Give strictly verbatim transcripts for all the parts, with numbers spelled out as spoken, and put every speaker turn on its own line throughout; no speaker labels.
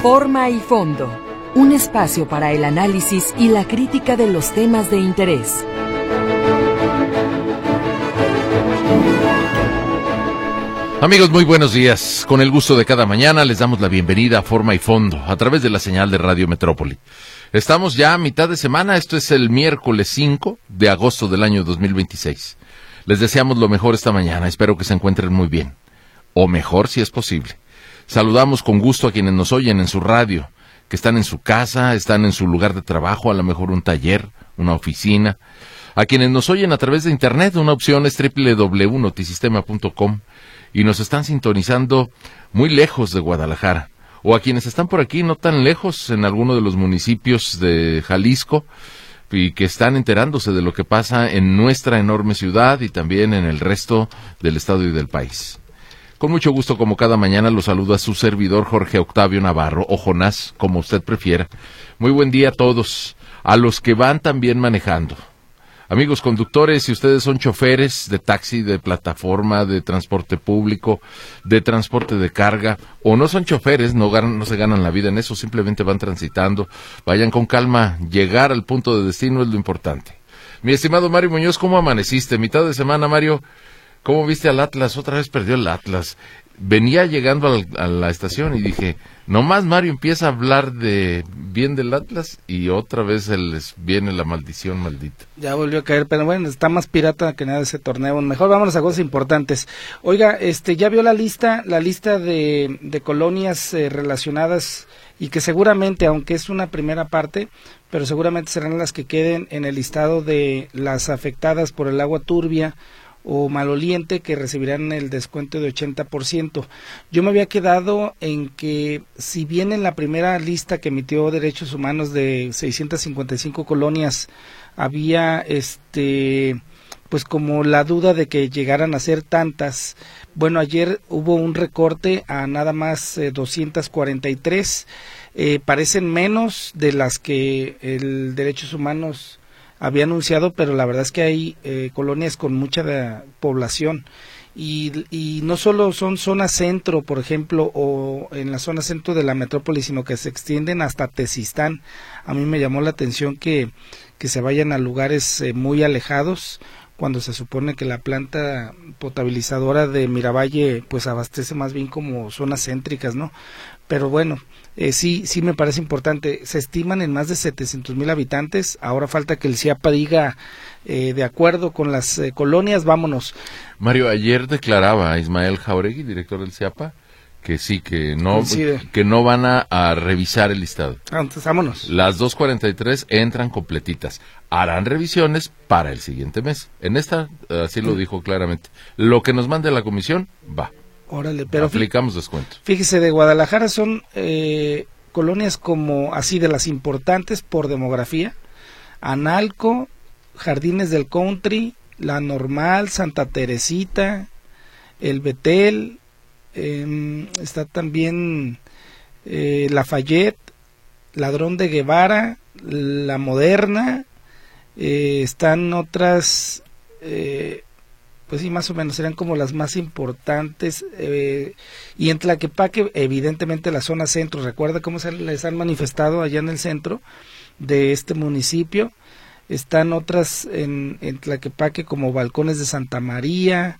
Forma y fondo, un espacio para el análisis y la crítica de los temas de interés.
Amigos, muy buenos días. Con el gusto de cada mañana les damos la bienvenida a Forma y Fondo a través de la señal de Radio Metrópoli. Estamos ya a mitad de semana, esto es el miércoles cinco de agosto del año dos mil veintiséis. Les deseamos lo mejor esta mañana, espero que se encuentren muy bien, o mejor si es posible. Saludamos con gusto a quienes nos oyen en su radio, que están en su casa, están en su lugar de trabajo, a lo mejor un taller, una oficina. A quienes nos oyen a través de internet, una opción es doble u doble u doble u punto notisistema punto com y nos están sintonizando muy lejos de Guadalajara. O a quienes están por aquí no tan lejos, en alguno de los municipios de Jalisco, y que están enterándose de lo que pasa en nuestra enorme ciudad y también en el resto del estado y del país. Con mucho gusto, como cada mañana, los saluda su servidor Jorge Octavio Navarro, o Jonás, como usted prefiera. Muy buen día a todos, a los que van también manejando. Amigos conductores, si ustedes son choferes de taxi, de plataforma, de transporte público, de transporte de carga, o no son choferes, no, ganan, no se ganan la vida en eso, simplemente van transitando, vayan con calma, llegar al punto de destino es lo importante. Mi estimado Mario Muñoz, ¿cómo amaneciste? Mitad de semana, Mario, ¿cómo viste al Atlas? Otra vez perdió el Atlas. Venía llegando al, a la estación y dije, nomás Mario empieza a hablar de bien del Atlas y otra vez les viene la maldición maldita.
Ya volvió a caer, pero bueno, está más pirata que nada ese torneo. Mejor vámonos a cosas importantes. Oiga, este, ya vio la lista, la lista de, de colonias eh, relacionadas y que seguramente, aunque es una primera parte, pero seguramente serán las que queden en el listado de las afectadas por el agua turbia o maloliente, que recibirán el descuento de ochenta por ciento. Yo me había quedado en que, si bien en la primera lista que emitió Derechos Humanos de seiscientas cincuenta y cinco colonias había este pues como la duda de que llegaran a ser tantas, bueno, ayer hubo un recorte a nada más eh, doscientas cuarenta y tres, eh, parecen menos de las que el Derechos Humanos había anunciado, pero la verdad es que hay eh, colonias con mucha de, población y, y no solo son zona centro, por ejemplo, o en la zona centro de la metrópoli, sino que se extienden hasta Tezistán. A mí me llamó la atención que, que se vayan a lugares eh, muy alejados, cuando se supone que la planta potabilizadora de Miravalle pues abastece más bien como zonas céntricas, ¿no? Pero bueno, eh, sí, sí me parece importante. Se estiman en más de setecientos mil habitantes. Ahora falta que el CIAPA diga, eh, de acuerdo con las eh, colonias, vámonos.
Mario, ayer declaraba Ismael Jauregui, director del CIAPA, que sí, que no, sí, que no van a, a revisar el listado.
Entonces, vámonos.
Las doscientas cuarenta y tres entran completitas. Harán revisiones para el siguiente mes. En esta, así lo dijo claramente. Lo que nos mande la comisión, va.
Órale, pero
aplicamos descuento.
Fíjese, de Guadalajara son eh, colonias como así de las importantes por demografía: Analco, Jardines del Country, La Normal, Santa Teresita, El Betel, eh, está también eh, Lafayette, Ladrón de Guevara, La Moderna, eh, están otras eh, pues sí, más o menos serían como las más importantes, eh, y en Tlaquepaque, evidentemente la zona centro. Recuerda cómo se les han manifestado allá en el centro de este municipio. Están otras en, en Tlaquepaque como Balcones de Santa María,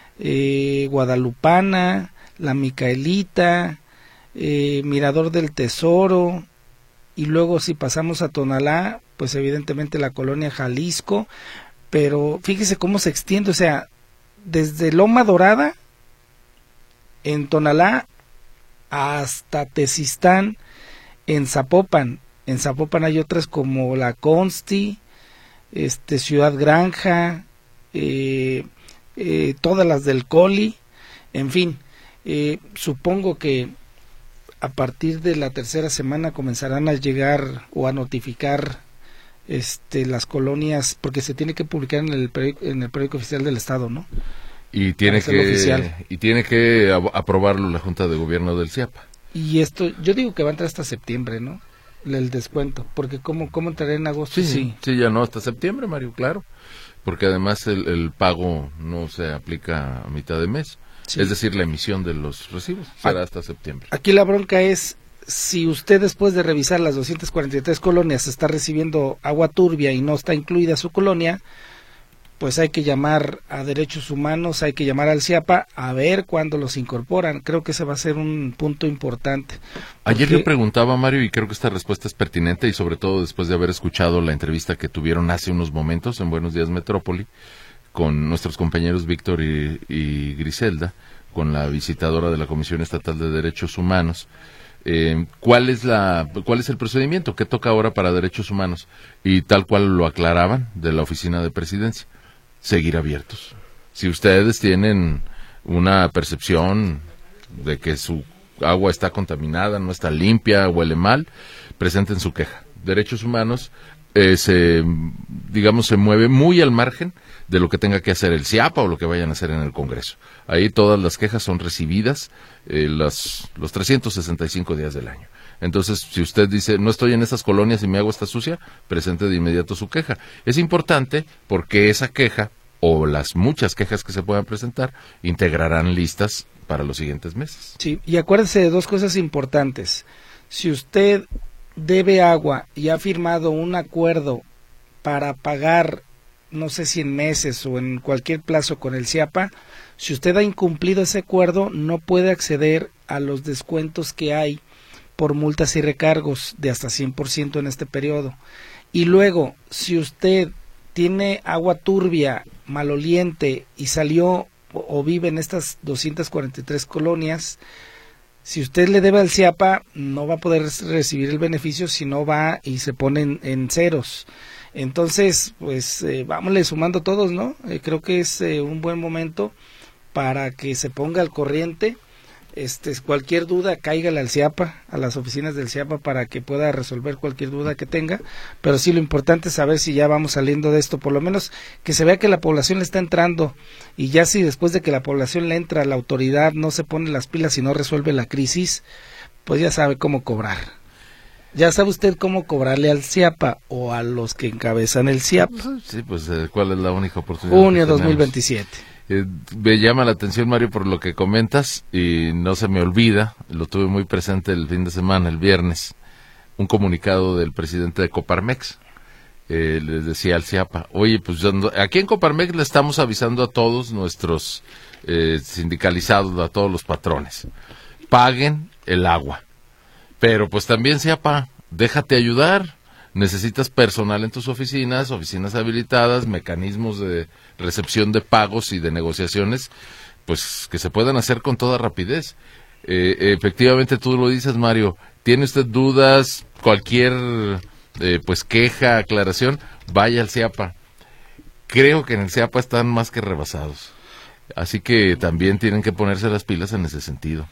eh, Guadalupana, La Micaelita, eh, Mirador del Tesoro, y luego si pasamos a Tonalá, pues evidentemente la colonia Jalisco. Pero fíjese cómo se extiende, o sea, desde Loma Dorada, en Tonalá, hasta Tezistán, en Zapopan. En Zapopan hay otras como La Consti, este, Ciudad Granja, eh, eh, todas las del Coli, en fin, eh, supongo que a partir de la tercera semana comenzarán a llegar o a notificar este las colonias, porque se tiene que publicar en el periódico, en el periódico oficial del estado, ¿no?
Y tiene que y tiene que aprobarlo la Junta de Gobierno del CIAPA.
Y esto, yo digo que va a entrar hasta septiembre, ¿no? El descuento, porque cómo cómo entrará en agosto.
Sí, sí, sí, ya no, hasta septiembre, Mario, claro. Porque además el, el pago no se aplica a mitad de mes. Sí. Es decir, la emisión de los recibos será hasta septiembre.
Aquí la bronca es si usted después de revisar las doscientas cuarenta y tres colonias está recibiendo agua turbia y no está incluida su colonia, pues hay que llamar a Derechos Humanos, hay que llamar al CIAPA a ver cuándo los incorporan. Creo que ese va a ser un punto importante.
Ayer le preguntaba, Mario, y creo que esta respuesta es pertinente, y sobre todo después de haber escuchado la entrevista que tuvieron hace unos momentos en Buenos Días Metrópoli, con nuestros compañeros Víctor y, y Griselda, con la visitadora de la Comisión Estatal de Derechos Humanos. Eh, ¿cuál es la, cuál es el procedimiento? ¿Qué toca ahora para Derechos Humanos? Y tal cual lo aclaraban de la Oficina de Presidencia. Seguir abiertos. Si ustedes tienen una percepción de que su agua está contaminada, no está limpia, huele mal, presenten su queja. Derechos Humanos eh, se, digamos, se mueve muy al margen de lo que tenga que hacer el CIAPA o lo que vayan a hacer en el Congreso. Ahí todas las quejas son recibidas eh, las, los trescientos sesenta y cinco días del año. Entonces, si usted dice, no estoy en esas colonias y mi agua está sucia, presente de inmediato su queja. Es importante porque esa queja, o las muchas quejas que se puedan presentar, integrarán listas para los siguientes meses.
Sí, y acuérdese de dos cosas importantes. Si usted debe agua y ha firmado un acuerdo para pagar, no sé si en meses o en cualquier plazo con el CIAPA, si usted ha incumplido ese acuerdo, no puede acceder a los descuentos que hay por multas y recargos de hasta cien por ciento en este periodo. Y luego, si usted tiene agua turbia, maloliente y salió o, o vive en estas doscientas cuarenta y tres colonias, si usted le debe al CIAPA, no va a poder recibir el beneficio si no va y se pone en, en ceros. Entonces, pues, eh, vámonos sumando todos, ¿no? Eh, creo que es eh, un buen momento para que se ponga al corriente. Este, cualquier duda, cáigale al CIAPA, a las oficinas del CIAPA, para que pueda resolver cualquier duda que tenga. Pero sí, lo importante es saber si ya vamos saliendo de esto, por lo menos que se vea que la población le está entrando, y ya si después de que la población le entra, la autoridad no se pone las pilas y no resuelve la crisis, pues ya sabe cómo cobrar. ¿Ya sabe usted cómo cobrarle al CIAPA o a los que encabezan el CIAPA?
Sí, pues, ¿cuál es la única oportunidad?
Junio dos mil veintisiete.
Eh, me llama la atención, Mario, por lo que comentas, y no se me olvida, lo tuve muy presente el fin de semana, el viernes, un comunicado del presidente de Coparmex. Eh, les decía al CIAPA, oye, pues aquí en Coparmex le estamos avisando a todos nuestros eh, sindicalizados, a todos los patrones, paguen el agua. Pero pues también, CIAPA, déjate ayudar. Necesitas personal en tus oficinas, oficinas habilitadas, mecanismos de recepción de pagos y de negociaciones, pues que se puedan hacer con toda rapidez. Eh, efectivamente, tú lo dices, Mario, ¿tiene usted dudas, cualquier eh, pues queja, aclaración? Vaya al CIAPA. Creo que en el CIAPA están más que rebasados. Así que también tienen que ponerse las pilas en ese sentido.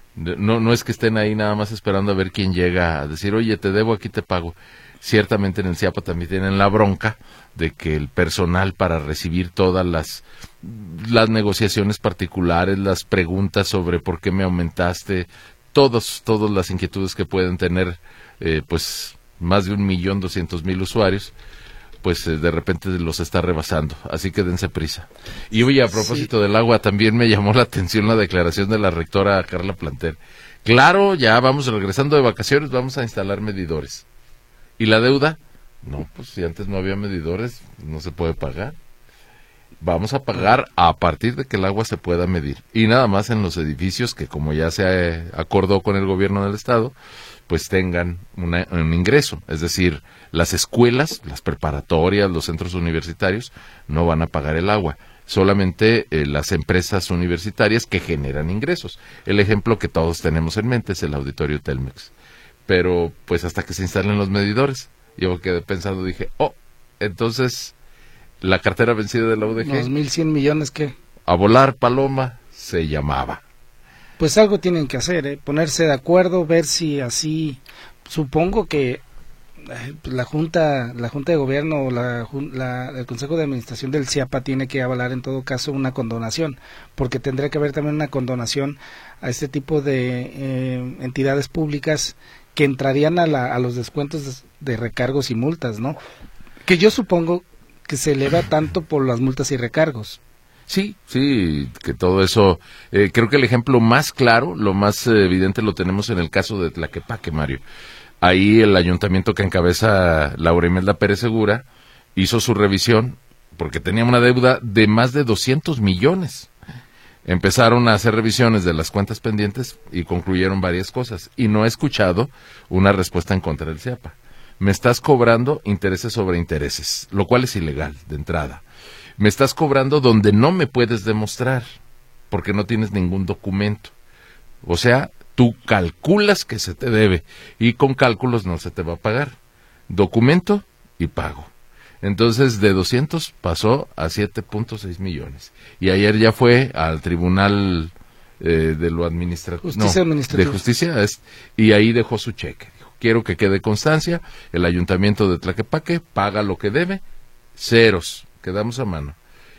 No, no es que estén ahí nada más esperando a ver quién llega a decir, oye, te debo, aquí te pago. Ciertamente en el CIAPA también tienen la bronca de que el personal para recibir todas las, las negociaciones particulares, las preguntas sobre por qué me aumentaste, todos, todas las inquietudes que pueden tener, eh, pues, más de un millón doscientos mil usuarios, pues eh, de repente los está rebasando, así que dense prisa. Y oye, a propósito sí. del agua, también me llamó la atención la declaración de la rectora Carla Planter. Claro, ya vamos regresando de vacaciones, vamos a instalar medidores. ¿Y la deuda? No, pues si antes no había medidores, no se puede pagar. Vamos a pagar a partir de que el agua se pueda medir. Y nada más en los edificios que, como ya se acordó con el gobierno del estado, pues tengan una, un ingreso. Es decir, las escuelas, las preparatorias, los centros universitarios no van a pagar el agua. Solamente eh, las empresas universitarias que generan ingresos. El ejemplo que todos tenemos en mente es el Auditorio Telmex. Pero pues hasta que se instalen los medidores, yo quedé pensando, dije, oh, entonces la cartera vencida de la U D G,
dos mil cien millones, ¿qué?
A volar paloma se llamaba.
Pues algo tienen que hacer, ¿eh? Ponerse de acuerdo, ver si así, supongo que eh, la junta, la junta de gobierno o la, la, el consejo de administración del CIAPA tiene que avalar en todo caso una condonación, porque tendría que haber también una condonación a este tipo de eh, entidades públicas que entrarían a, la, a los descuentos de, de recargos y multas, ¿no? Que yo supongo que se eleva tanto por las multas y recargos.
Sí, sí, que todo eso, eh, creo que el ejemplo más claro, lo más eh, evidente lo tenemos en el caso de Tlaquepaque, Mario. Ahí el ayuntamiento que encabeza Laura Imelda Pérez Segura hizo su revisión porque tenía una deuda de más de doscientos millones. Empezaron a hacer revisiones de las cuentas pendientes y concluyeron varias cosas. Y no he escuchado una respuesta en contra del CIAPA. Me estás cobrando intereses sobre intereses, lo cual es ilegal de entrada. Me estás cobrando donde no me puedes demostrar, porque no tienes ningún documento. O sea, tú calculas que se te debe, y con cálculos no se te va a pagar. Documento y pago. Entonces, de doscientos pasó a siete punto seis millones. Y ayer ya fue al Tribunal eh, de lo administrativo.
Justicia
no,
administrativa.
De justicia, es, y ahí dejó su cheque. Dijo, quiero que quede constancia, el ayuntamiento de Tlaquepaque paga lo que debe, ceros. Quedamos a mano.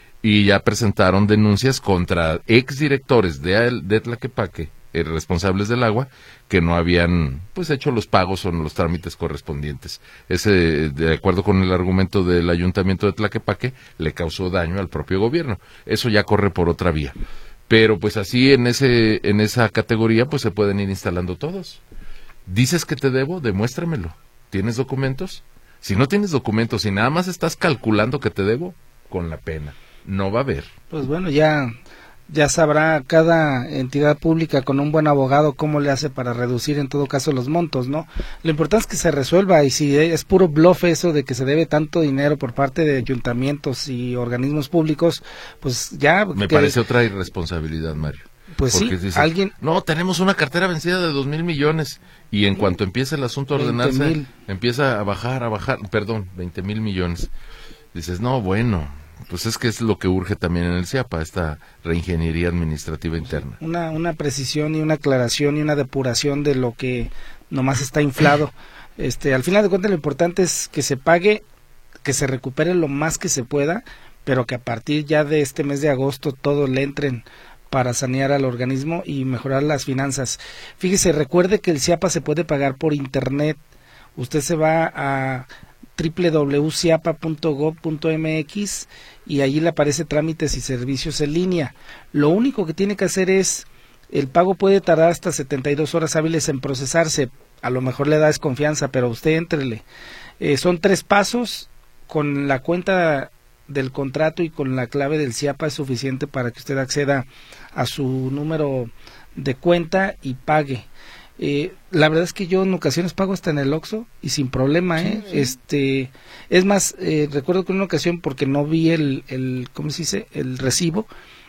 Y ya presentaron denuncias contra exdirectores de, de Tlaquepaque, eh, responsables del agua, que no habían pues hecho los pagos o los trámites correspondientes. Ese, de acuerdo con el argumento del ayuntamiento de Tlaquepaque, le causó daño al propio gobierno. Eso ya corre por otra vía. Pero pues así en ese en esa categoría pues se pueden ir instalando todos. Dices que te debo, demuéstramelo. ¿Tienes documentos? Si no tienes documentos y nada más estás calculando que te debo, con la pena. No va a haber.
Pues bueno, ya, ya sabrá cada entidad pública con un buen abogado cómo le hace para reducir en todo caso los montos, ¿no? Lo importante es que se resuelva, y si es puro bluff eso de que se debe tanto dinero por parte de ayuntamientos y organismos públicos, pues ya...
Me
que,
parece otra irresponsabilidad, Mario.
Pues
porque
sí,
dice,
alguien...
No, tenemos una cartera vencida de dos mil millones, y en cuanto empieza el asunto a ordenarse, empieza a bajar, a bajar, perdón, veinte mil millones. Dices, no, bueno, pues es que es lo que urge también en el CIAPA, esta reingeniería administrativa interna.
Una, una precisión y una aclaración y una depuración de lo que nomás está inflado. Este, al final de cuentas lo importante es que se pague, que se recupere lo más que se pueda, pero que a partir ya de este mes de agosto todo le entren para sanear al organismo y mejorar las finanzas. Fíjese, recuerde que el CIAPA se puede pagar por internet. Usted se va a doble u doble u doble u punto ciapa punto gob punto m x y allí le aparece trámites y servicios en línea. Lo único que tiene que hacer es, el pago puede tardar hasta setenta y dos horas hábiles en procesarse. A lo mejor le da desconfianza, pero usted éntrele. Eh, son tres pasos. Con la cuenta del contrato y con la clave del CIAPA es suficiente para que usted acceda a su número de cuenta y pague. Eh, la verdad es que yo en ocasiones pago hasta en el Oxxo y sin problema, ¿eh? Sí, sí. Este, es más, eh, recuerdo que en una ocasión, porque no vi el, el, ¿cómo se dice? El recibo,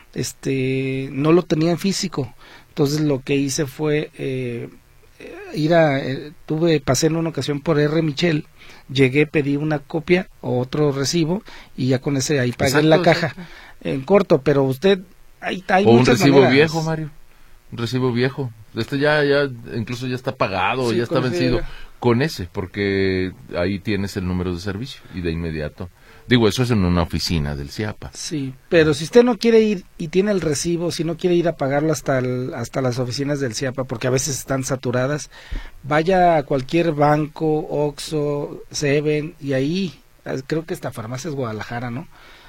este, no lo tenía en físico. Entonces lo que hice fue eh, ir a, eh, tuve, pasé en una ocasión por R. Michel, llegué, pedí una copia o otro recibo y ya con ese ahí pagué exacto, en la caja, exacto. En corto, pero usted, hay, hay
o un
muchas
recibo
maneras.
Viejo, Mario, un recibo viejo. Este ya, ya, incluso ya está pagado, sí, ya está vencido. Ese. Con ese, porque ahí tienes el número de servicio y de inmediato. Digo, eso es en una oficina del CIAPA.
Sí, pero si usted no quiere ir y tiene el recibo, si no quiere ir a pagarlo hasta el, hasta las oficinas del CIAPA, porque a veces están saturadas, vaya a cualquier banco, Oxxo, Seven, y ahí, creo que esta farmacia es Guadalajara, ¿no?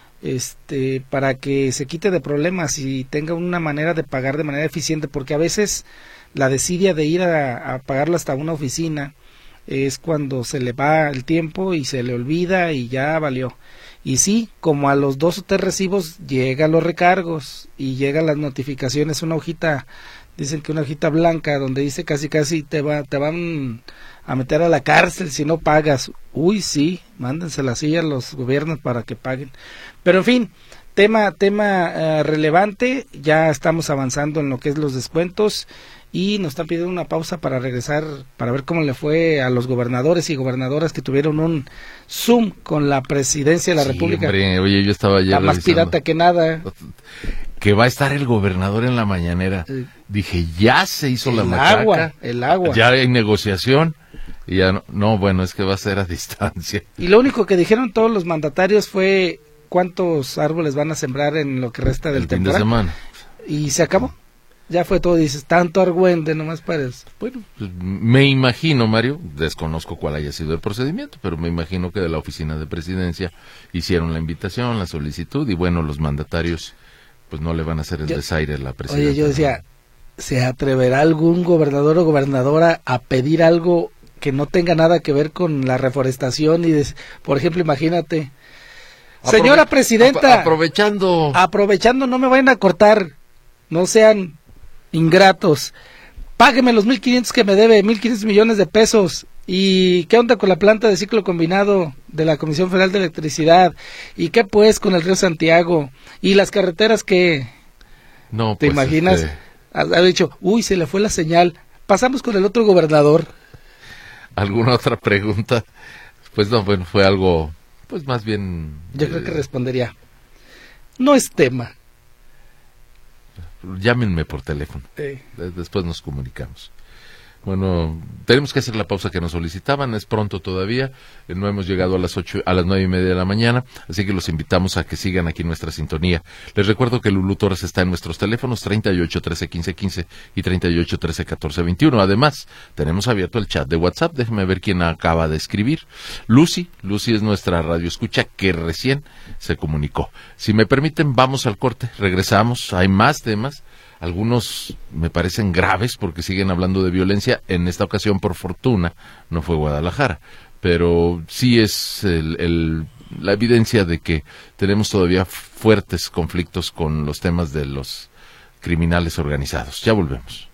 Este, para que se quite de problemas y tenga una manera de pagar de manera eficiente, porque a veces la desidia de ir a, a pagarlo hasta una oficina es cuando se le va el tiempo y se le olvida y ya valió. Y sí, como a los dos o tres recibos llegan los recargos y llegan las notificaciones, una hojita, dicen que una hojita blanca donde dice casi casi te va, te van a meter a la cárcel si no pagas. Uy, sí, mándensela así a los gobiernos para que paguen. Pero en fin, tema tema uh, relevante, ya estamos avanzando en lo que es los descuentos y nos están pidiendo una pausa para regresar, para ver cómo le fue a los gobernadores y gobernadoras que tuvieron un Zoom con la presidencia de la
sí,
República.
Hombre, oye, yo estaba ayer
la más
revisando.
Pirata que nada.
Que va a estar el gobernador en la mañanera. Eh, Dije, ya se hizo
el
la machaca.
Agua, el agua.
Ya hay negociación. Y ya no, no, bueno, es que va a ser a distancia.
Y lo único que dijeron todos los mandatarios fue cuántos árboles van a sembrar en lo que resta del temporal.
Fin de semana.
Y se acabó. Ya fue todo, dices, tanto argüende nomás para eso.
Bueno, pues, me imagino, Mario, desconozco cuál haya sido el procedimiento, pero me imagino que de la oficina de presidencia hicieron la invitación, la solicitud, y bueno, los mandatarios pues no le van a hacer el yo, desaire a la presidenta.
Oye, yo decía, ¿se atreverá algún gobernador o gobernadora a pedir algo que no tenga nada que ver con la reforestación? Y des, por ejemplo, imagínate, Aprove señora presidenta,
ap aprovechando,
aprovechando, no me vayan a cortar, no sean ingratos, págueme los mil quinientos que me debe, mil quinientos millones de pesos. ¿Y qué onda con la planta de ciclo combinado de la Comisión Federal de Electricidad? ¿Y qué pues con el río Santiago? ¿Y las carreteras que
no,
te
pues
imaginas?
Este...
Ha dicho, uy, se le fue la señal. Pasamos con el otro gobernador.
¿Alguna otra pregunta? Pues no, bueno, fue algo, pues más bien...
Yo eh... creo que respondería, no es tema.
Llámenme por teléfono.
Eh.
Después nos comunicamos. Bueno, tenemos que hacer la pausa que nos solicitaban, es pronto todavía, eh, no hemos llegado a las ocho, a las nueve y media de la mañana, así que los invitamos a que sigan aquí nuestra sintonía. Les recuerdo que Lulú Torres está en nuestros teléfonos treinta y ocho, trece, quince, quince y treinta y ocho, trece, catorce, veintiuno. Además, tenemos abierto el chat de WhatsApp, déjenme ver quién acaba de escribir. Lucy, Lucy es nuestra radioescucha que recién se comunicó. Si me permiten, vamos al corte, regresamos, hay más temas. Algunos me parecen graves porque siguen hablando de violencia. En esta ocasión, por fortuna, no fue Guadalajara. Pero sí es el, el, la evidencia de que tenemos todavía fuertes conflictos con los temas de los criminales organizados. Ya volvemos.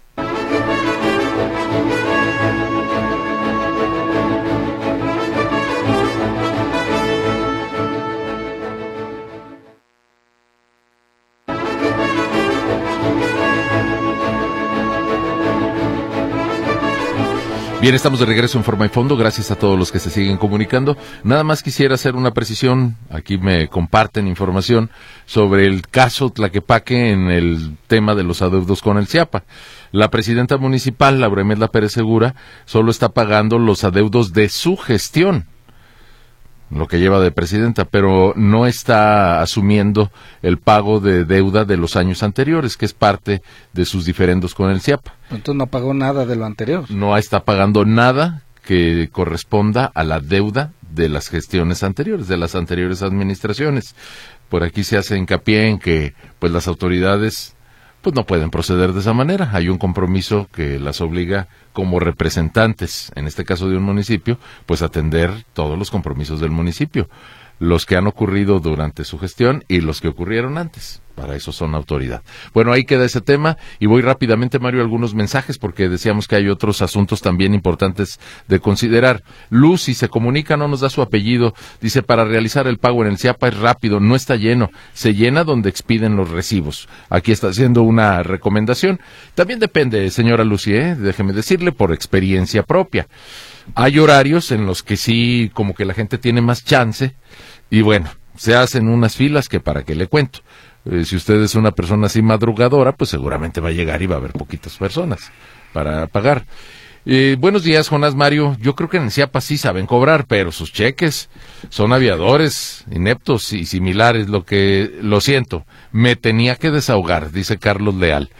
Bien, estamos de regreso en Forma y Fondo, gracias a todos los que se siguen comunicando. Nada más quisiera hacer una precisión, aquí me comparten información sobre el caso Tlaquepaque en el tema de los adeudos con el CIAPA. La presidenta municipal, Laura Imelda Pérez Segura, solo está pagando los adeudos de su gestión, lo que lleva de presidenta, pero no está asumiendo el pago de deuda de los años anteriores, que es parte de sus diferendos con el CIAPA.
Entonces no pagó nada de lo anterior.
No está pagando nada que corresponda a la deuda de las gestiones anteriores, de las anteriores administraciones. Por aquí se hace hincapié en que pues las autoridades pues no pueden proceder de esa manera. Hay un compromiso que las obliga como representantes, en este caso de un municipio, pues atender todos los compromisos del municipio, los que han ocurrido durante su gestión y los que ocurrieron antes. Para eso son autoridad. Bueno, ahí queda ese tema y voy rápidamente, Mario, a algunos mensajes porque decíamos que hay otros asuntos también importantes de considerar. Lucy se comunica, no nos da su apellido, dice, para realizar el pago en el CIAPA es rápido, no está lleno, se llena donde expiden los recibos. Aquí está haciendo una recomendación. También depende, señora Lucy, ¿eh? Déjeme decirle, por experiencia propia. Hay horarios en los que sí, como que la gente tiene más chance y bueno, se hacen unas filas que para qué le cuento. Eh, si usted es una persona así madrugadora, pues seguramente va a llegar y va a haber poquitas personas para pagar. Eh, buenos días, Jonás, Mario. Yo creo que en el CIAPA sí saben cobrar, pero sus cheques son aviadores, ineptos y similares. Lo que, lo siento, me tenía que desahogar, dice Carlos Leal.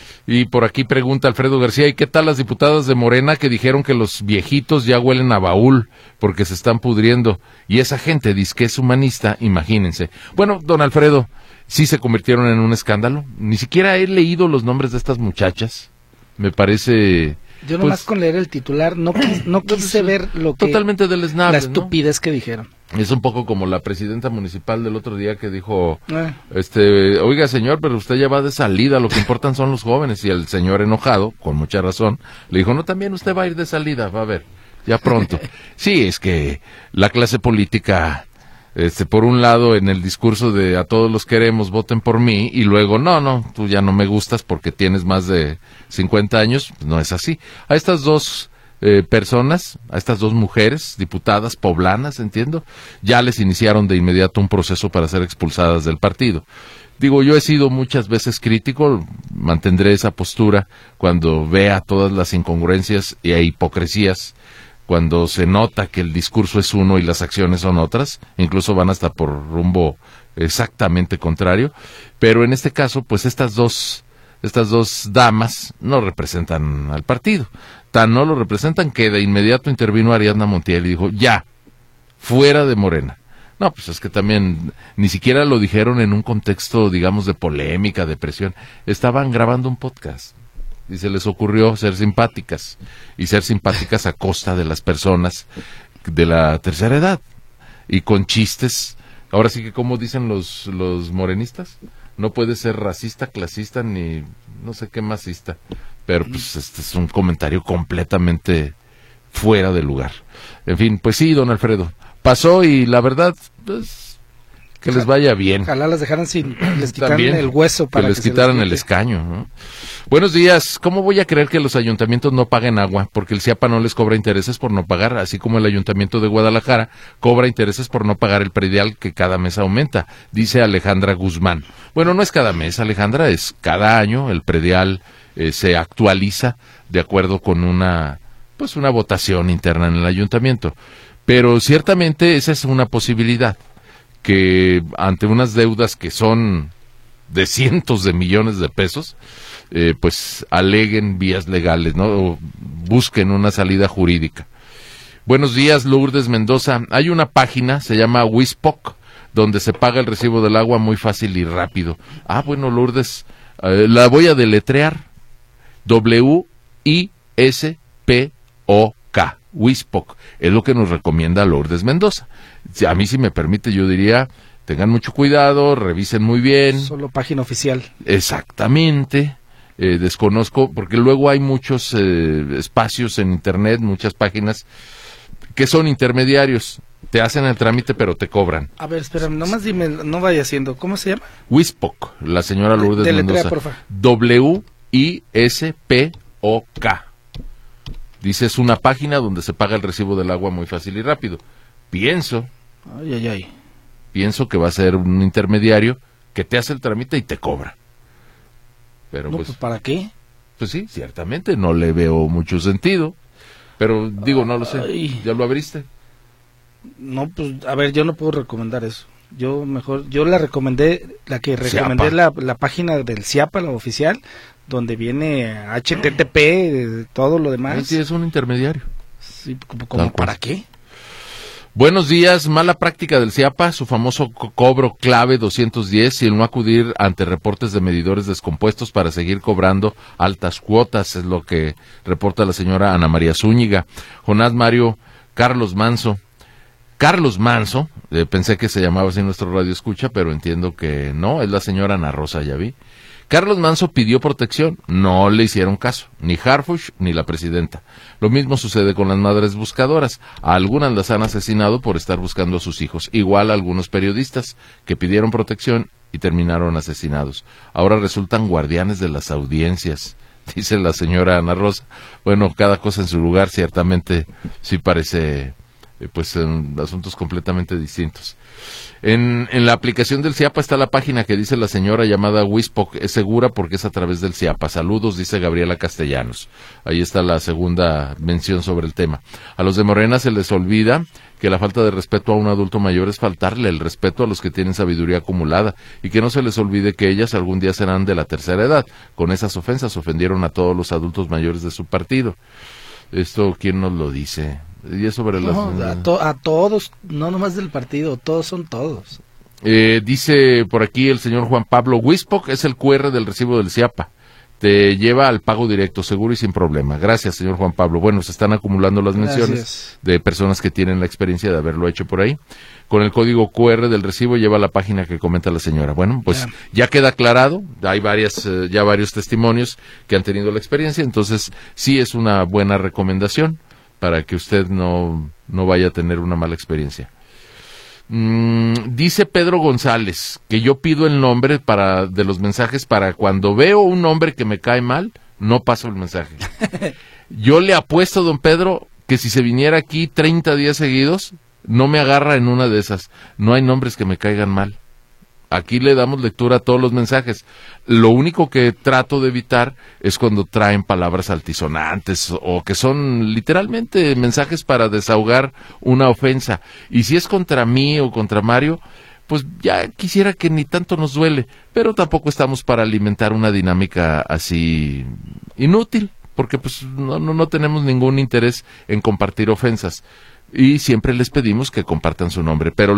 Y por aquí pregunta Alfredo García, ¿y qué tal las diputadas de Morena que dijeron que los viejitos ya huelen a baúl porque se están pudriendo? Y esa gente dice que es humanista, imagínense. Bueno, don Alfredo, sí se convirtieron en un escándalo. Ni siquiera he leído los nombres de estas muchachas. Me parece...
Yo nomás pues, con leer el titular no, no quise ver lo que...
Totalmente deleznable,
la estupidez, ¿no?, que dijeron.
Es un poco como la presidenta municipal del otro día que dijo, eh. este, oiga señor, pero usted ya va de salida, lo que importan son los jóvenes. Y el señor enojado, con mucha razón, le dijo, no, también usted va a ir de salida, va a ver, ya pronto. Sí, es que la clase política... Este, por un lado, en el discurso de a todos los queremos, voten por mí, y luego, no, no, tú ya no me gustas porque tienes más de cincuenta años, no es así. A estas dos eh, personas, a estas dos mujeres, diputadas poblanas, entiendo, ya les iniciaron de inmediato un proceso para ser expulsadas del partido. Digo, yo he sido muchas veces crítico, mantendré esa postura cuando vea todas las incongruencias e hipocresías, cuando se nota que el discurso es uno y las acciones son otras, incluso van hasta por rumbo exactamente contrario, pero en este caso, pues estas dos, estas dos damas no representan al partido, tan no lo representan que de inmediato intervino Ariadna Montiel y dijo, ya, fuera de Morena, No, pues es que también ni siquiera lo dijeron en un contexto, digamos, de polémica, de presión. Estaban grabando un podcast y se les ocurrió ser simpáticas y ser simpáticas a costa de las personas de la tercera edad y con chistes. Ahora sí que, como dicen los, los morenistas, no puede ser racista, clasista, ni no sé qué masista. Pero pues este es un comentario completamente fuera de lugar. En fin, pues sí, don Alfredo, pasó y la verdad, pues, que les vaya bien.
Ojalá las dejaran sin, les quitaran
También,
el hueso para
que les
que
quitaran
se les
el escaño, ¿no? Buenos días, ¿cómo voy a creer que los ayuntamientos no paguen agua? Porque el CIAPA no les cobra intereses por no pagar, así como el Ayuntamiento de Guadalajara cobra intereses por no pagar el predial que cada mes aumenta, dice Alejandra Guzmán. Bueno, no es cada mes, Alejandra, es cada año, el predial eh, se actualiza de acuerdo con una, pues una votación interna en el ayuntamiento. Pero ciertamente esa es una posibilidad, que ante unas deudas que son de cientos de millones de pesos, eh, pues aleguen vías legales, ¿no? O busquen una salida jurídica. Buenos días, Lourdes Mendoza. Hay una página, se llama Wispoc, donde se paga el recibo del agua muy fácil y rápido. Ah, bueno, Lourdes, eh, la voy a deletrear. W I S P O K, Wispoc, es lo que nos recomienda Lourdes Mendoza. A mí, si me permite, yo diría, tengan mucho cuidado, revisen muy bien.
Solo página oficial.
Exactamente, eh, desconozco, porque luego hay muchos eh, espacios en internet, muchas páginas, que son intermediarios, te hacen el trámite pero te cobran.
A ver, espérame, nomás dime, no vaya haciendo, ¿cómo se llama?
Wispoc, la señora Lourdes
Deletrea,
Mendoza.
por favor.
W I S P O K. Dice, es una página donde se paga el recibo del agua muy fácil y rápido. Pienso,
Ay, ay, ay.
pienso que va a ser un intermediario que te hace el trámite y te cobra. Pero
No,
pues,
pues, ¿para qué?
pues sí, ciertamente no le veo mucho sentido. Pero digo, no lo sé.
Ay.
¿Ya lo abriste?
No, pues, a ver, yo no puedo recomendar eso. Yo mejor, yo la recomendé, la que recomendé
CIAPA.
la, la página del CIAPA, la oficial, donde viene H T T P, todo lo demás.
Ahí sí es un intermediario.
Sí, como, como
Tal cual.
¿para qué?
Buenos días, mala práctica del CIAPA, su famoso co- cobro clave doscientos diez y el no acudir ante reportes de medidores descompuestos para seguir cobrando altas cuotas, es lo que reporta la señora Ana María Zúñiga. Jonás Mario, Carlos Manso. Carlos Manso, eh, pensé que se llamaba así nuestro radio escucha, pero entiendo que no, es la señora Ana Rosa, ya vi. Carlos Manso pidió protección, no le hicieron caso, ni Harfuch ni la presidenta. Lo mismo sucede con las madres buscadoras, a algunas las han asesinado por estar buscando a sus hijos, igual a algunos periodistas que pidieron protección y terminaron asesinados. Ahora resultan guardianes de las audiencias, dice la señora Ana Rosa. Bueno, cada cosa en su lugar, ciertamente sí parece, eh, pues, en asuntos completamente distintos. En, en la aplicación del CIAPA está la página que dice la señora llamada Wispoc, es segura porque es a través del CIAPA. Saludos, dice Gabriela Castellanos. Ahí está la segunda mención sobre el tema. A los de Morena se les olvida que la falta de respeto a un adulto mayor es faltarle el respeto a los que tienen sabiduría acumulada y que no se les olvide que ellas algún día serán de la tercera edad. Con esas ofensas ofendieron a todos los adultos mayores de su partido. Esto, ¿quién nos lo dice? Y es sobre las...
No, a, to- a todos, no nomás del partido, todos son todos.
Eh, dice por aquí el señor Juan Pablo, Wispoc es el Q R del recibo del CIAPA. Te lleva al pago directo, seguro y sin problema. Gracias, señor Juan Pablo. Bueno, se están acumulando las menciones
Gracias.
de personas que tienen la experiencia de haberlo hecho por ahí. Con el código Q R del recibo lleva a la página que comenta la señora. Bueno, pues
Ya.
ya queda aclarado. Hay varias, eh, ya varios testimonios que han tenido la experiencia. Entonces, sí es una buena recomendación para que usted no, no vaya a tener una mala experiencia. Mm, dice Pedro González que yo pido el nombre para de los mensajes para cuando veo un nombre que me cae mal, no paso el mensaje. Yo le apuesto, don Pedro, que si se viniera aquí treinta días seguidos, no me agarra en una de esas. No hay nombres que me caigan mal. Aquí le damos lectura a todos los mensajes. Lo único que trato de evitar es cuando traen palabras altisonantes o que son literalmente mensajes para desahogar una ofensa. Y si es contra mí o contra Mario, pues ya quisiera que ni tanto nos duele, pero tampoco estamos para alimentar una dinámica así inútil, porque pues no, no, no tenemos ningún interés en compartir ofensas. Y siempre les pedimos que compartan su nombre, pero le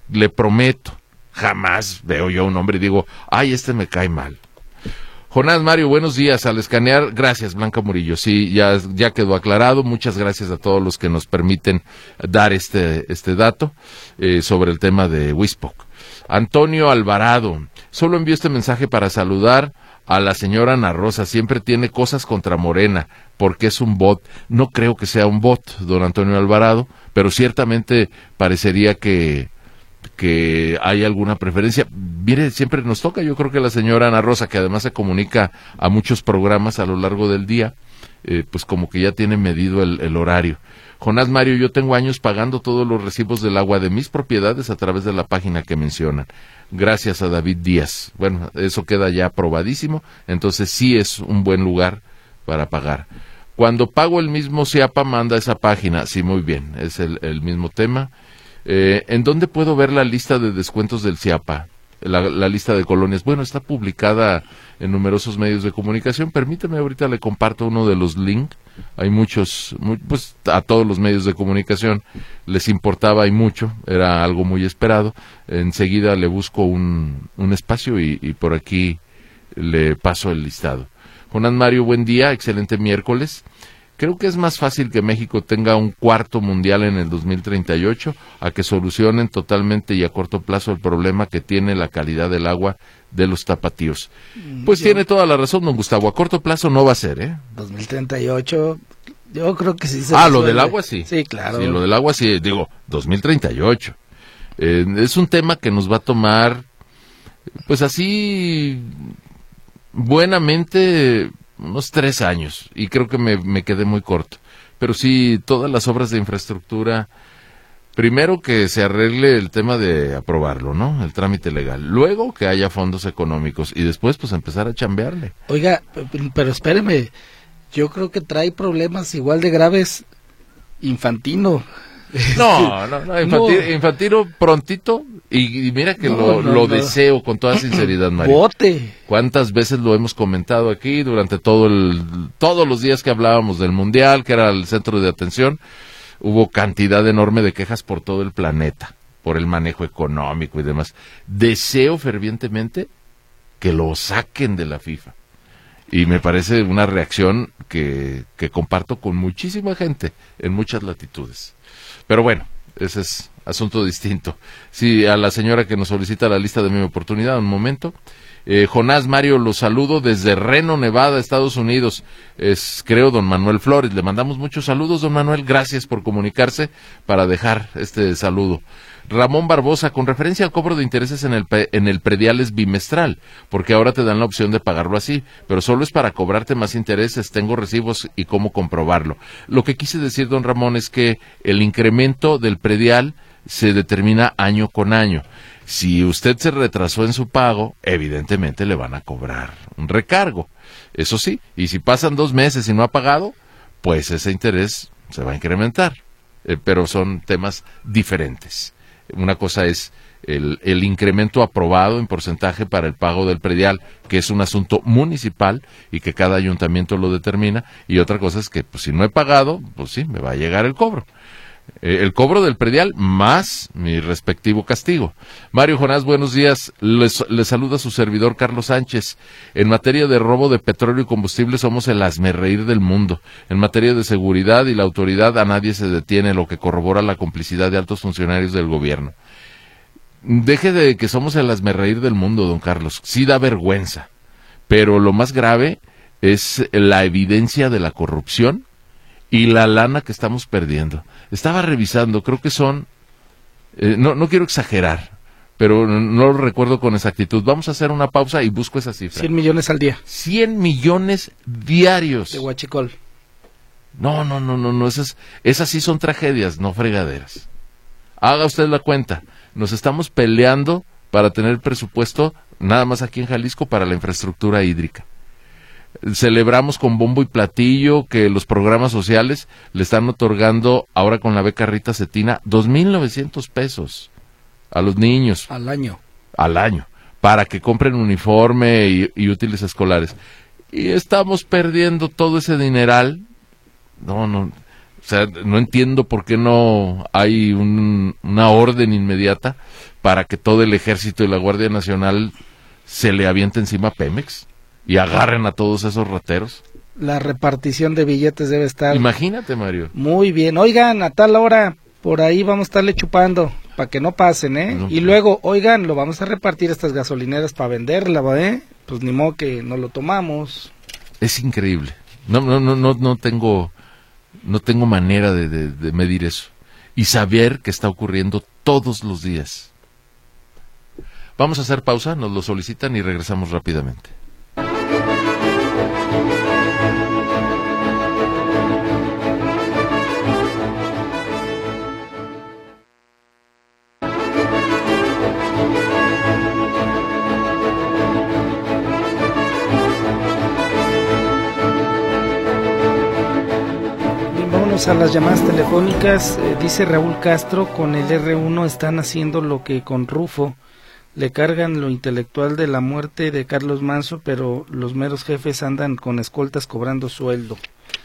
le prometo, jamás veo yo a un hombre y digo, ay, este me cae mal. Jonás Mario, buenos días. Al escanear, gracias Blanca Murillo, sí, ya, ya quedó aclarado. Muchas gracias a todos los que nos permiten dar este, este dato eh, sobre el tema de Wispoc. Antonio Alvarado, solo envío este mensaje para saludar a la señora Ana Rosa, siempre tiene cosas contra Morena, porque es un bot. No creo que sea un bot, don Antonio Alvarado, pero ciertamente parecería que que hay alguna preferencia. Mire, siempre nos toca, yo creo que la señora Ana Rosa, que además se comunica a muchos programas a lo largo del día, eh, pues como que ya tiene medido el, el horario. Jonás Mario, yo tengo años pagando todos los recibos del agua de mis propiedades a través de la página que mencionan. Gracias a David Díaz. Bueno, eso queda ya aprobadísimo, entonces sí es un buen lugar para pagar. Cuando pago el mismo CIAPA manda esa página, sí, muy bien, es el, el mismo tema. Eh, ¿En dónde puedo ver la lista de descuentos del CIAPA? La, la lista de colonias. Bueno, está publicada en numerosos medios de comunicación. Permítame, ahorita le comparto uno de los links. Hay muchos, muy, pues a todos los medios de comunicación les importaba y mucho, era algo muy esperado. Enseguida le busco un, un espacio y, y por aquí le paso el listado. Jonás Mario, buen día, excelente miércoles. Creo que es más fácil que México tenga un cuarto mundial en el dos mil treinta y ocho a que solucionen totalmente y a corto plazo el problema que tiene la calidad del agua de los tapatíos. Pues yo, tiene toda la razón, don Gustavo, a corto plazo no va a ser, ¿eh?
dos mil treinta y ocho, yo creo que sí se
Ah, resuelve. Lo del agua sí.
Sí, claro.
Sí, lo del agua sí, digo, dos mil treinta y ocho. Eh, es un tema que nos va a tomar, pues así, buenamente, unos tres años, y creo que me, me quedé muy corto. Pero sí, todas las obras de infraestructura, primero que se arregle el tema de aprobarlo, ¿no? El trámite legal. Luego que haya fondos económicos, y después pues empezar a chambearle.
Oiga, pero espéreme, yo creo que trae problemas igual de graves Infantino.
No, no, no, Infantino, no. Infantino prontito, y, y mira que no, lo, no, lo no. deseo con toda sinceridad, Mario.
Bote.
¿Cuántas veces lo hemos comentado aquí durante todo el, todos los días que hablábamos del Mundial, que era el centro de atención? Hubo cantidad enorme de quejas por todo el planeta, por el manejo económico y demás. Deseo fervientemente que lo saquen de la FIFA. Y me parece una reacción que, que comparto con muchísima gente en muchas latitudes. Pero bueno, ese es asunto distinto. Sí, a la señora que nos solicita la lista de mi oportunidad, un momento. Eh, Jonás Mario, lo saludo desde Reno, Nevada, Estados Unidos. Es, creo, don Manuel Flores. Le mandamos muchos saludos, don Manuel. Gracias por comunicarse para dejar este saludo. Ramón Barbosa, con referencia al cobro de intereses en el, en el predial es bimestral, porque ahora te dan la opción de pagarlo así, pero solo es para cobrarte más intereses, tengo recibos y cómo comprobarlo. Lo que quise decir, don Ramón, es que el incremento del predial se determina año con año. Si usted se retrasó en su pago, evidentemente le van a cobrar un recargo, eso sí, y si pasan dos meses y no ha pagado, pues ese interés se va a incrementar, eh, pero son temas diferentes. Una cosa es el, el incremento aprobado en porcentaje para el pago del predial, que es un asunto municipal y que cada ayuntamiento lo determina, y otra cosa es que pues, si no he pagado, pues sí, me va a llegar el cobro. Eh, el cobro del predial más mi respectivo castigo. Mario Jonás, buenos días. Les, les saluda su servidor Carlos Sánchez. En materia de robo de petróleo y combustible somos el hazmerreír del mundo. En materia de seguridad y la autoridad a nadie se detiene, lo que corrobora la complicidad de altos funcionarios del gobierno. Deje de que somos el hazmerreír del mundo, don Carlos. Sí da vergüenza, pero lo más grave es la evidencia de la corrupción y la lana que estamos perdiendo. Estaba revisando, creo que son, eh, no, no quiero exagerar, pero no, no lo recuerdo con exactitud. Vamos a hacer una pausa y busco esa cifra.
cien millones al día.
cien millones diarios.
De huachicol.
No, no, no, no, no esas, esas sí son tragedias, no fregaderas. Haga usted la cuenta. Nos estamos peleando para tener presupuesto, nada más aquí en Jalisco, para la infraestructura hídrica. Celebramos con bombo y platillo que los programas sociales le están otorgando, ahora con la beca Rita Cetina, dos mil novecientos pesos a los niños.
Al año.
Al año, para que compren uniforme y, y útiles escolares. Y estamos perdiendo todo ese dineral. No, no. O sea, no entiendo por qué no hay un, una orden inmediata para que todo el ejército y la Guardia Nacional se le aviente encima a Pemex y agarren a todos esos rateros.
La repartición de billetes debe estar...
Imagínate, Mario.
Muy bien. Oigan, a tal hora, por ahí vamos a estarle chupando, para que no pasen, ¿eh? No, y luego, oigan, lo vamos a repartir a estas gasolineras para venderla, ¿eh? Pues ni modo que no lo tomamos.
Es increíble. No, no, no, no, no tengo... No tengo manera de, de, de medir eso. Y saber que está ocurriendo todos los días. Vamos a hacer pausa, nos lo solicitan y regresamos rápidamente.
A las llamadas telefónicas, eh, dice Raúl Castro, con el erre uno están haciendo lo que con Rufo, le cargan lo intelectual de la muerte de Carlos Manso, pero los meros jefes andan con escoltas cobrando sueldo.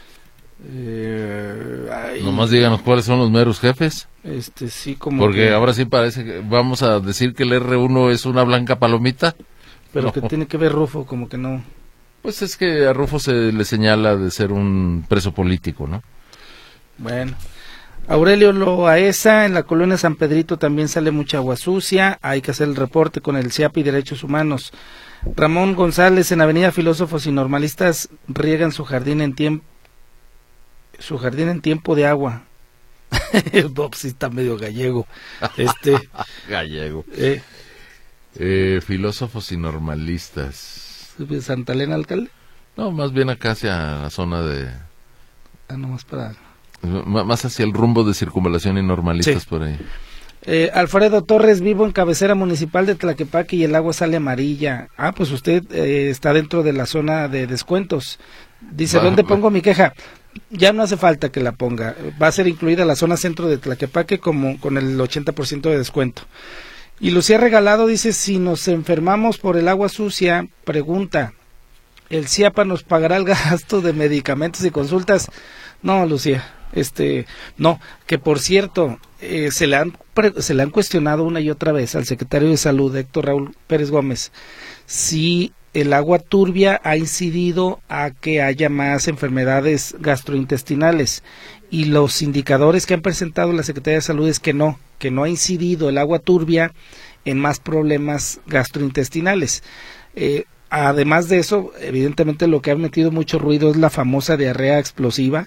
Eh, ay,
Nomás díganos cuáles son los meros jefes.
Este sí, como
Porque
que,
ahora sí parece que vamos a decir que el erre uno es una blanca palomita.
pero
No.
que tiene que ver Rufo, como que no.
Pues es que a Rufo se le señala de ser un preso político, ¿no?
Bueno, Aurelio Loaesa, en la colonia San Pedrito también sale mucha agua sucia, hay que hacer el reporte con el C I A P y Derechos Humanos. Ramón González, en Avenida Filósofos y Normalistas riegan su jardín en tiempo su jardín en tiempo de agua. El Bob sí está medio gallego. Este
Gallego.
eh,
Eh, filósofos y normalistas.
Santa Elena, alcalde.
No, más bien acá hacia la zona de...
Ah, nomás para...
M- más hacia el rumbo de circunvalación y normalistas,
Sí.
por ahí.
Eh, Alfredo Torres, vivo en cabecera municipal de Tlaquepaque y el agua sale amarilla. Ah, pues usted eh, está dentro de la zona de descuentos. Dice,
Va,
¿dónde
va.
pongo mi queja? Ya no hace falta que la ponga. Va a ser incluida la zona centro de Tlaquepaque como con el ochenta por ciento de descuento. Y Lucía Regalado dice, si nos enfermamos por el agua sucia, pregunta, ¿el C I A P A nos pagará el gasto de medicamentos y consultas? No, Lucía. Este, no, que por cierto, eh, se le han pre- se le han cuestionado una y otra vez al secretario de Salud, Héctor Raúl Pérez Gómez, si el agua turbia ha incidido a que haya más enfermedades gastrointestinales, y los indicadores que han presentado la Secretaría de Salud es que no, que no ha incidido el agua turbia en más problemas gastrointestinales. Eh, además de eso, evidentemente lo que ha metido mucho ruido es la famosa diarrea explosiva,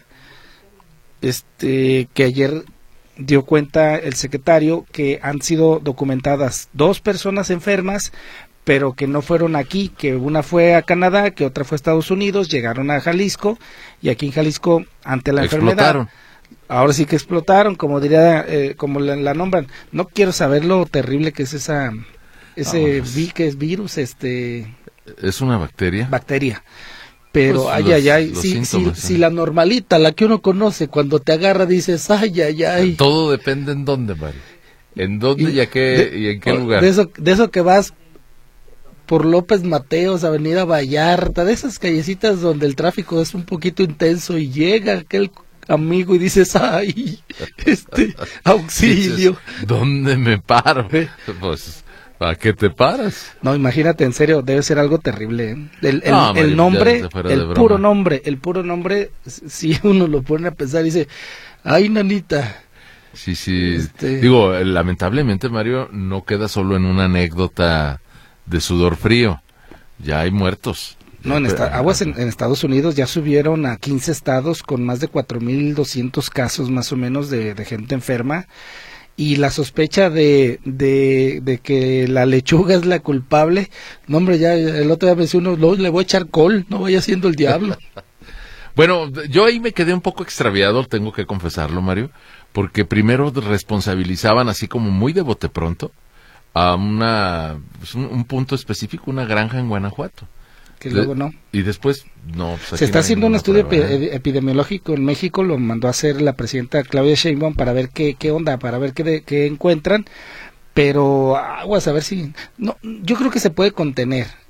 este que ayer dio cuenta el secretario que han sido documentadas dos personas enfermas, pero que no fueron aquí, que una fue a Canadá, que otra fue a Estados Unidos, llegaron a Jalisco, y aquí en Jalisco, ante la
Explotaron.
enfermedad, ahora sí que explotaron, como diría, eh, como la, la nombran. No quiero saber lo terrible que es esa, ese
Ah, pues.
vi, que es virus, este,
¿Es una bacteria?
bacteria. Pero,
Pues,
ay,
los-
ay, ay,
los
si, si,
síntomas,
si
¿eh?
la normalita, la que uno conoce, cuando te agarra dices, ay, ay, ay.
Todo depende en dónde, Mario. ¿En dónde y, a qué,
de-
y en qué
o-
lugar?
De eso, de eso que vas por López Mateos, Avenida Vallarta, de esas callecitas donde el tráfico es un poquito intenso y llega aquel amigo y dices, ay, este, auxilio.
Dices, ¿dónde me paro?
¿Eh?
Pues, ¿a qué te paras?
No, imagínate, en serio, debe ser algo terrible. ¿eh? El, el,
No,
el
Mario, ya
nombre,
se fuera de
el
broma.
puro nombre, el puro nombre, si uno lo pone a pensar, dice, ay, nanita.
Sí, sí.
Este-
Digo, eh, lamentablemente, Mario, no queda solo en una anécdota de sudor frío. Ya hay muertos.
No, en esta, aguas en, en Estados Unidos ya subieron a quince estados con más de cuatro mil doscientos casos más o menos de, de gente enferma, y la sospecha de, de, de que la lechuga es la culpable. No, hombre, ya el otro día me decía uno, "No, le voy a echar col, no vaya siendo el diablo".
Bueno, yo ahí me quedé un poco extraviado, tengo que confesarlo, Mario, porque primero responsabilizaban así como muy de bote pronto a una pues, un, un punto específico, una granja en Guanajuato.
Que luego no.
Y después, no. Pues
Se
aquí
está
no hay
haciendo un
ninguna
estudio
prueba,
epi-
¿eh?
epidemiológico en México, lo mandó a hacer la presidenta Claudia Sheinbaum para ver qué, qué onda, para ver qué, de- qué encuentran, pero aguas, a ver si... no, yo creo que se puede contener.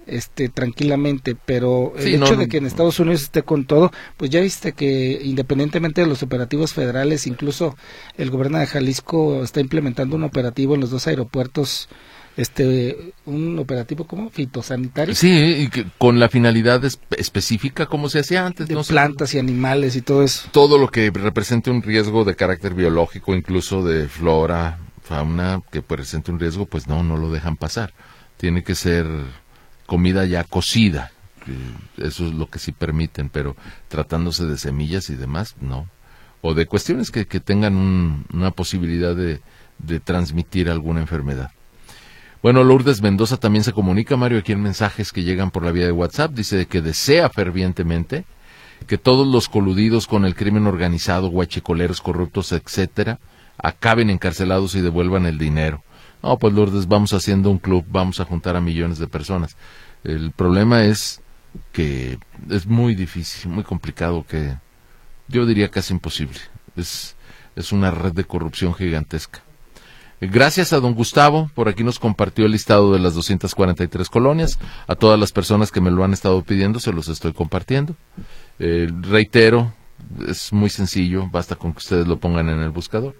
este tranquilamente, pero el
Sí,
hecho
no,
de que en Estados Unidos esté con todo, pues ya viste que independientemente de los operativos federales, incluso el gobierno de Jalisco está implementando un operativo en los dos aeropuertos, este un operativo como fitosanitario.
Sí, y que con la finalidad es- específica como se hacía antes,
De
¿no?
plantas y animales y todo eso.
Todo lo que represente un riesgo de carácter biológico, incluso de flora, fauna, que presente un riesgo, pues no, no lo dejan pasar. Tiene que ser comida ya cocida, que eso es lo que sí permiten, pero tratándose de semillas y demás, no. O de cuestiones que, que tengan un- una posibilidad de, de transmitir alguna enfermedad. Bueno, Lourdes Mendoza también se comunica, Mario, aquí en mensajes que llegan por la vía de WhatsApp, dice que desea fervientemente que todos los coludidos con el crimen organizado, guachicoleros, corruptos, etcétera, acaben encarcelados y devuelvan el dinero. No, pues Lourdes, vamos haciendo un club, vamos a juntar a millones de personas. El problema es que es muy difícil, muy complicado, que yo diría casi imposible. Es, es una red de corrupción gigantesca. Gracias a don Gustavo, por aquí nos compartió el listado de las doscientas cuarenta y tres colonias. A todas las personas que me lo han estado pidiendo, se los estoy compartiendo. Eh, reitero, es muy sencillo, basta con que ustedes lo pongan en el buscador.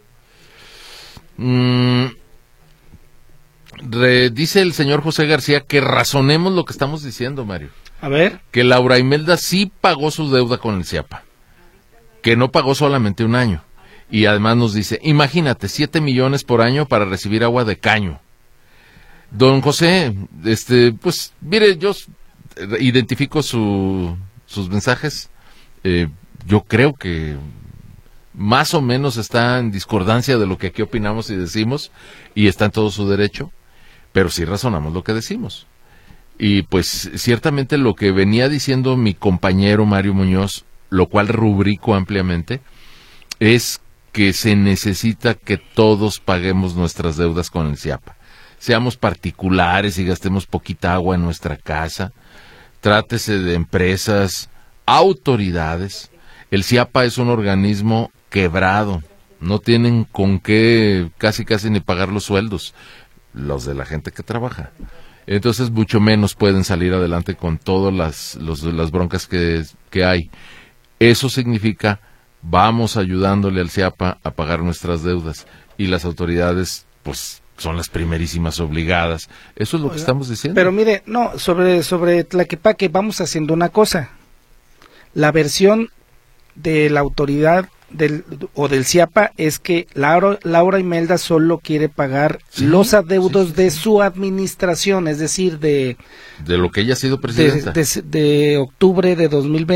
Mm, re- dice el señor José García que razonemos lo que estamos diciendo, Mario.
A ver,
Que Laura Imelda sí pagó su deuda con el CIAPA, que no pagó solamente un año. Y además nos dice, imagínate, siete millones por año para recibir agua de caño. Don José, este, pues, mire, yo s- identifico su, sus mensajes. Eh, yo creo que más o menos está en discordancia de lo que aquí opinamos y decimos, y está en todo su derecho, pero sí razonamos lo que decimos. Y pues ciertamente lo que venía diciendo mi compañero Mario Muñoz, lo cual rubrico ampliamente, es que se necesita que todos paguemos nuestras deudas con el CIAPA. Seamos particulares y gastemos poquita agua en nuestra casa. Trátese de empresas, autoridades. El CIAPA es un organismo quebrado. No tienen con qué casi casi ni pagar los sueldos, los de la gente que trabaja. Entonces mucho menos pueden salir adelante con todas las, los, las broncas que, que hay. Eso significa vamos ayudándole al CIAPA a pagar nuestras deudas y las autoridades pues son las primerísimas obligadas. Eso es lo que
Oiga,
estamos diciendo.
pero mire, no, sobre, sobre Tlaquepaque vamos haciendo una cosa. La versión de la autoridad del, o del CIAPA es que Laura, Laura Imelda solo quiere pagar
Sí,
los adeudos
sí, sí,
de
sí.
su administración, es decir, de,
de lo que ella ha sido
de,
presidenta.
de, de octubre de dos mil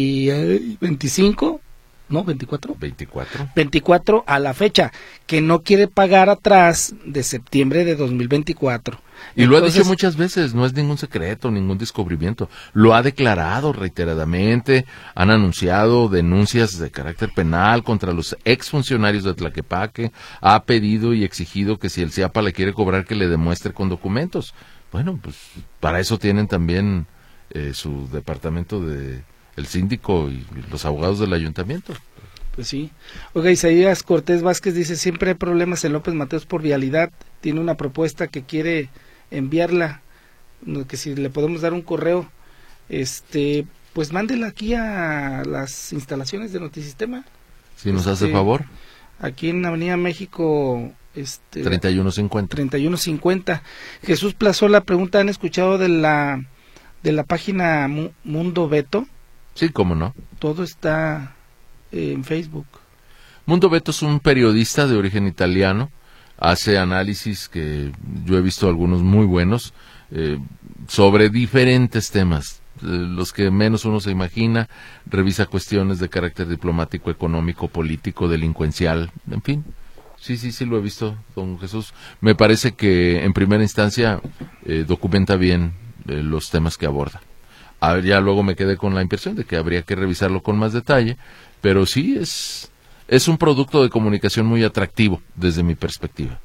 veinticinco, ¿no? veinticuatro.
veinticuatro.
veinticuatro a la fecha, que no quiere pagar atrás de septiembre de dos mil veinticuatro.
Y lo ha
Entonces,
dicho muchas veces, no es ningún secreto, ningún descubrimiento. Lo ha declarado reiteradamente, han anunciado denuncias de carácter penal contra los exfuncionarios de Tlaquepaque, ha pedido y exigido que si el CIAPA le quiere cobrar que le demuestre con documentos. Bueno, pues para eso tienen también eh, su departamento de el síndico y los abogados del ayuntamiento.
Pues sí. Oiga, Isaías Cortés Vázquez dice, siempre hay problemas en López Mateos por vialidad. Tiene una propuesta que quiere enviarla, no, que si le podemos dar un correo, este, pues mándela aquí a las instalaciones de Notisistema.
Si nos hace
Este,
favor,
Aquí en Avenida México, este,
treinta y uno cincuenta.
treinta y uno cincuenta. Jesús Plazola pregunta, ¿han escuchado de la de la página Mu- Mundo Beto?
Sí, cómo no.
Todo está eh, en Facebook.
Mundo Beto es un periodista de origen italiano, hace análisis que yo he visto algunos muy buenos eh, sobre diferentes temas, eh, los que menos uno se imagina, revisa cuestiones de carácter diplomático, económico, político, delincuencial, en fin. Sí, sí, sí lo he visto, don Jesús. Me parece que en primera instancia eh, documenta bien eh, los temas que aborda. A ver, ya luego me quedé con la impresión de que habría que revisarlo con más detalle, pero sí es, es un producto de comunicación muy atractivo desde mi perspectiva.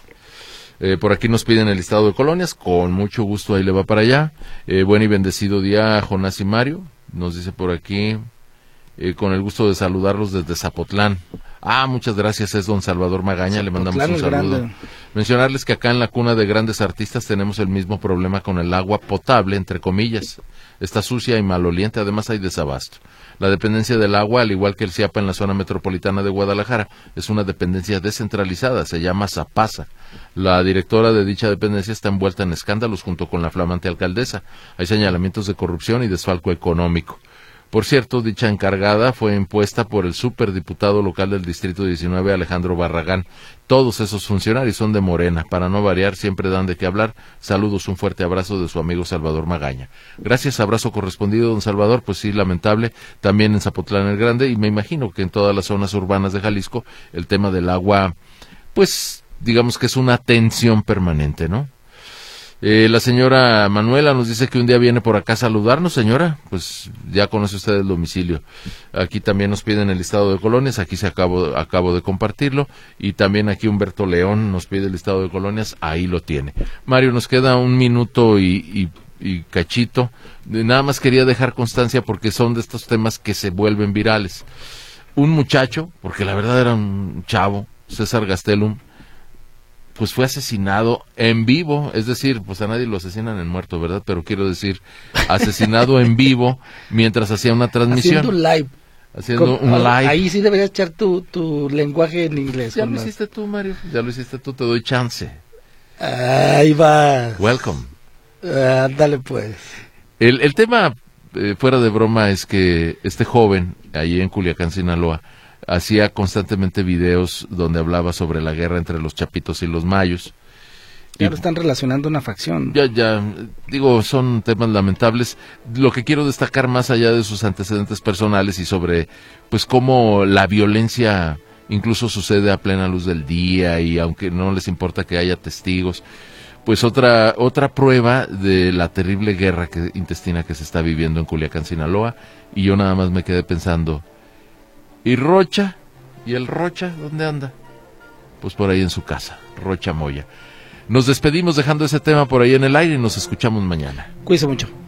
Eh, por aquí nos piden el listado de colonias, con mucho gusto ahí le va para allá. Eh, buen y bendecido día a Jonás y Mario, nos dice por aquí eh, con el gusto de saludarlos desde Zapotlán. Ah, muchas gracias, es don Salvador Magaña, le mandamos un saludo. Grande. Mencionarles que acá en la cuna de grandes artistas tenemos el mismo problema con el agua potable, entre comillas. Está sucia y maloliente, además hay desabasto. La dependencia del agua, al igual que el CIAPA en la zona metropolitana de Guadalajara, es una dependencia descentralizada, se llama Zapasa. La directora de dicha dependencia está envuelta en escándalos junto con la flamante alcaldesa. Hay señalamientos de corrupción y desfalco económico. Por cierto, dicha encargada fue impuesta por el superdiputado local del Distrito diecinueve, Alejandro Barragán. Todos esos funcionarios son de Morena. Para no variar, siempre dan de qué hablar. Saludos, un fuerte abrazo de su amigo Salvador Magaña. Gracias, abrazo correspondido, don Salvador. Pues sí, lamentable, también en Zapotlán el Grande, y me imagino que en todas las zonas urbanas de Jalisco, el tema del agua, pues, digamos que es una tensión permanente, ¿no? Eh, la señora Manuela nos dice que un día viene por acá a saludarnos, señora, pues ya conoce usted el domicilio. Aquí también nos piden el listado de colonias, aquí se acabo, acabo de compartirlo, y también aquí Humberto León nos pide el listado de colonias, ahí lo tiene. Mario, nos queda un minuto y, y, y cachito, nada más quería dejar constancia porque son de estos temas que se vuelven virales. Un muchacho, porque la verdad era un chavo, César Gastelum, pues fue asesinado en vivo, es decir, pues a nadie lo asesinan en muerto, ¿verdad? Pero quiero decir, asesinado en vivo mientras hacía una transmisión.
Haciendo un live.
Haciendo
Con,
un live.
Ahí sí deberías echar tu, tu lenguaje en inglés.
Ya lo más. hiciste tú, Mario, ya lo hiciste tú, te doy chance.
Ahí va.
Welcome.
Ah, dale pues.
El, el tema, eh, fuera de broma, es que este joven, allí en Culiacán, Sinaloa, hacía constantemente videos donde hablaba sobre la guerra entre los chapitos y los mayos.
Ya lo están relacionando a una facción.
Ya, ya, digo, son temas lamentables. Lo que quiero destacar más allá de sus antecedentes personales y sobre, pues, cómo la violencia incluso sucede a plena luz del día y aunque no les importa que haya testigos, pues otra otra prueba de la terrible guerra que, intestina que se está viviendo en Culiacán, Sinaloa, y yo nada más me quedé pensando, ¿y Rocha? ¿Y el Rocha dónde anda? Pues por ahí en su casa, Rocha Moya. Nos despedimos dejando ese tema por ahí en el aire y nos escuchamos mañana.
Cuídense mucho.